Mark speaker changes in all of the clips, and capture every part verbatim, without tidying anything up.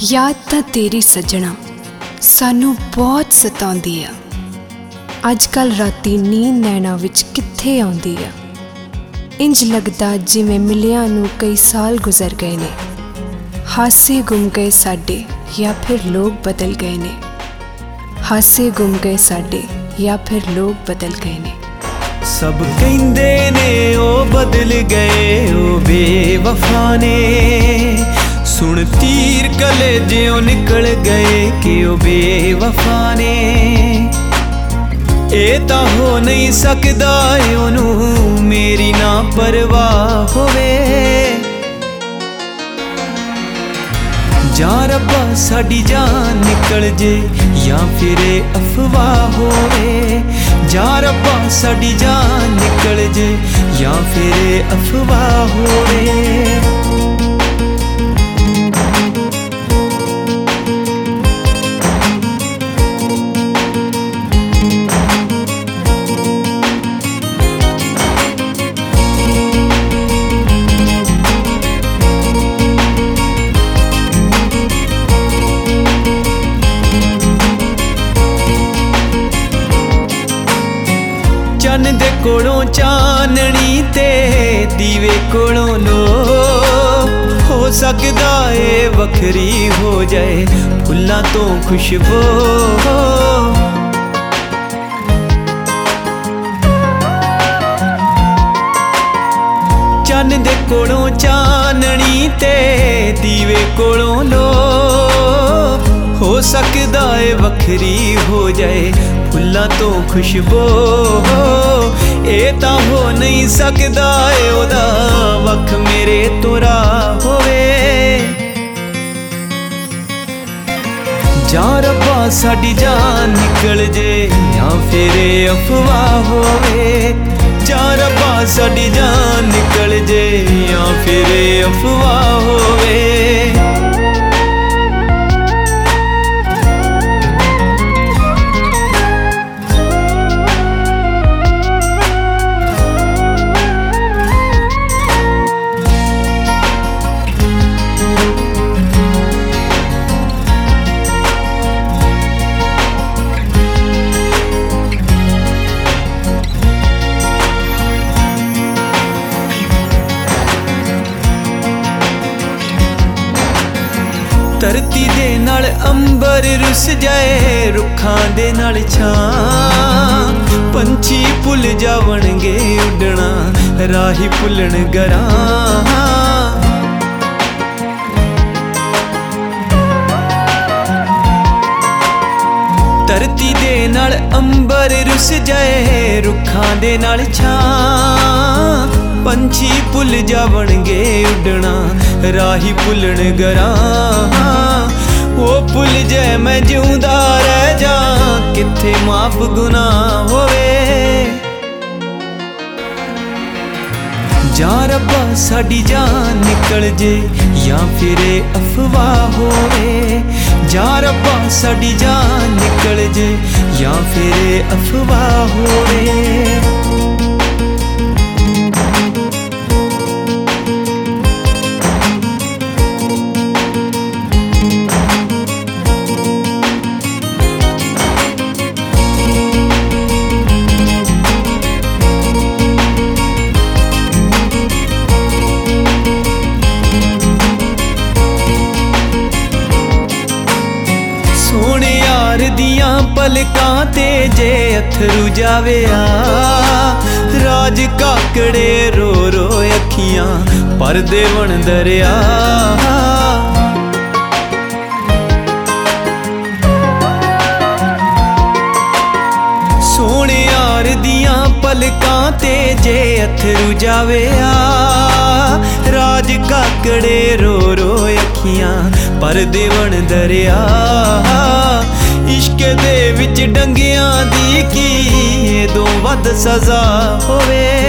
Speaker 1: याद तां तेरी सजना सानू बहुत सताउंदी आ। अजकल राती नींद नैना विच कित्थे आउंदी आ। इंज लगदा जिवें मिलिया नू कई साल गुजर गए ने। हासे गुम गए साडे या फिर लोग बदल गए ने। हासे गुम गए साडे या फिर लोग बदल गए ने।
Speaker 2: सब कहंदे ने ओ बदल गए ओ बेवफा ने। सुन तीर कलेजों निकल गए कि ओ बेवफा ने। ए तां हो नहीं सकदा ओनू मेरी ना परवाह होवे। जा रब्बा साडी जान निकल जे या फिर अफवाह होवे। जा रब्बा साडी जान निकल जे या फिर अफवाह होवे। चन दे कोलों चाननी ते दीवे कोलों लो। हो सकदा ए वखरी हो जाए फुल्लां तो खुशबू। चन दे कोलों चाननी ते दीवे कोलों लो। हो सकदा ए वखरी हो जाए फुल्लां तो खुशबू। ए तां हो नहीं सकदा ए ओदा वख मेरे तोरा होवे। जा रब्बा साडी जान निकल जे या फिर अफवाह होवे। जा रब्बा साडी जान निकल जे या फिर अफवाह होवे। धरती दे नाल अंबर रुस जाए रुखां दे नाल छां। पंछी भुल जावणगे उडना राही भुलन गरां। धरती दे नाल अंबर रुस जाए रुखां दे नाल छां। पंछी भुल जावणगे उडना राही भुलन गरां। वो भुल जाए मैं जिउंदा रह जा किथे माफ गुनाह होवे। जा रब्बा साडी जान निकल जे या फिर अफवाह होवे। जा रब्बा साडी जान निकल जे या फिर अफवाह होवे। सोने यार दियां पलकां ते जे अथरू जावे आ। राज काकड़े रो रो अखियां पर देवन दरिया। सोने यार दियां पलकां ते जे अथरू जावे आ। राज काकड़े रो रो अखियां पर देवन दरिया। इश्क दे विच डंगियां दी की दो वध सजा होवे।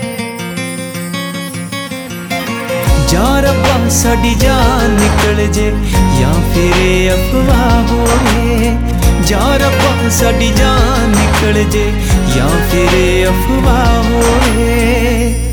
Speaker 2: जा रब्बा साडी जान निकल जे या फिर अफवाह होवे। जा रब्बा साडी जान निकल जे या फिर अफवाह होवे।